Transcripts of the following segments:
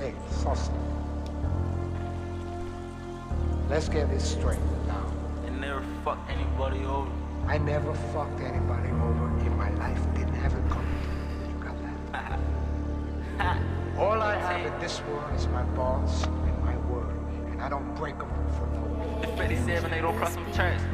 Hey, Saucer. Let's get this straight now. I never fucked anybody over. I never fucked anybody over in my life. Didn't have it coming. You got that? All I have in this world is my balls and my word. And I don't break them for no one. The 57, they don't cross some tracks.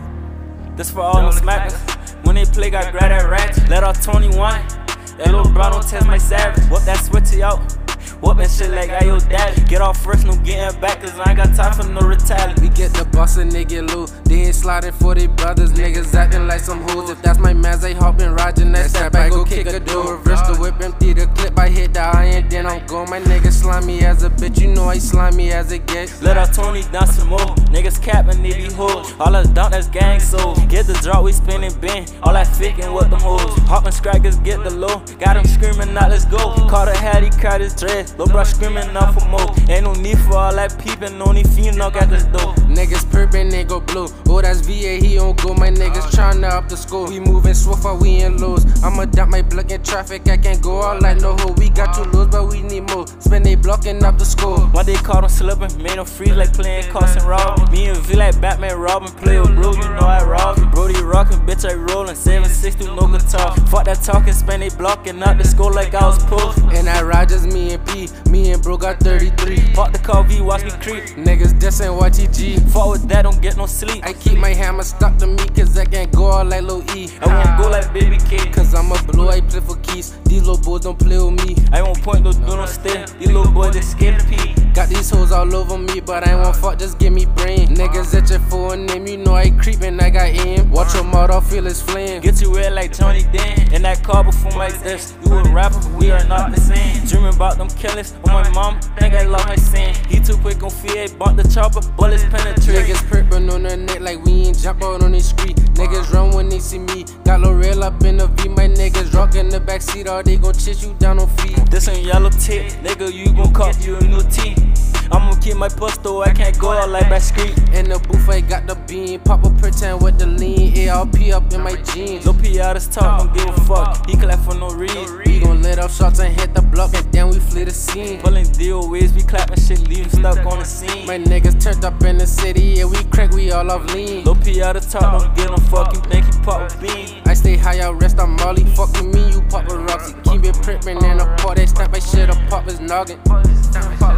This for all the smackers. When they play, got grab that ratchet. Let off 21. That little bro don't test my savage. Whoop that switchy out. Whoopin' shit like I your daddy. Get off first, no getting back, cause I ain't got time for no retaliate. We get the boss and they get loot. They ain't sliding for they brothers. Niggas acting like some hoes. If that's my mans, they hoppin' Roger. Next step, I go kick a door. Reverse the whip, empty the clip. I hit the iron, then I'm gone. My niggas slimy as a bitch. You know I slimy as it gets. Let our Tony down some more. Niggas capping, they be hoes. All us dump, that's gang souls. Get the drop, we spinning bin. All that faking with them hoes. Hoppin' scraggers, get the low. Got him screaming, now let's go. Caught a hat, he cried his dreads. Lil' bro screaming out for more. Ain't no need for all that peeping. Only female got this dope. Niggas perpin', they go blue. Oh, that's VA, he on go. My niggas tryna up the school. We moving swift, while we in lows. I'ma dump my block in traffic. I can't go out like no hoe. We got 2 lows, but we need more. Spend they blocking up the school. One day caught him slipping, made him freeze like playing cops and robbing. Me and V like Batman robbing, play with blue, you know I rob him. Brody rockin', bitch I rollin', 760 no guitar. Fuck that talking, spend they blocking up the school like I was post. And that ride just me and P. Me and bro got 33. Fuck the car V, watch me creep. Niggas dissin' YTG. Fuck with that, don't get no sleep. I keep my hammer stuck to me, cause I can't go out like Lil E. I won't go like Baby K, Cause I'm a blue, I play for keys. These little boys don't play with me. I won't point, no do no stare. These little boys, they scared to pee. Got these hoes all over me, but I won't fuck, just give me brain. Niggas itchin' for a name, you know I creepin', I got aim. Watch your mouth, I'll feel his flame. Get you red like Johnny Dan. In that car before my death. You a rapper, we are not the same. Dreaming about them killers, with my mom, think I love my sin. He too quick on fear, bought the chopper, bullets penetrate. Niggas perpin' on their neck like we ain't jump out on the street. Niggas run when they see me. Got L'Oreal up in the V, my niggas rock in the backseat, or they gon' chase you down on feet. This ain't yellow tape, nigga, you gon' cop you a new tee. I'ma keep my pistol, I can't go out like Backstreet. In the booth, I got the beam. Pop a pretend with the lean. ARP up in my jeans. Lil P out his talk, don't give a fuck. He clap for no reason. We gon' let off shots and hit the block, and then we flee the scene. Pulling DOAs, we clapping shit, leave him stuck on the scene. My niggas turned up in the city, yeah, we crack, we all off lean. Lil P out his talk, don't give no fuck. You think he pop with bean? I stay high, I rest on Molly. Fuck with me, you pop a Roxy. Keep it prippin' in a pot, they snap my shit up, pop his noggin.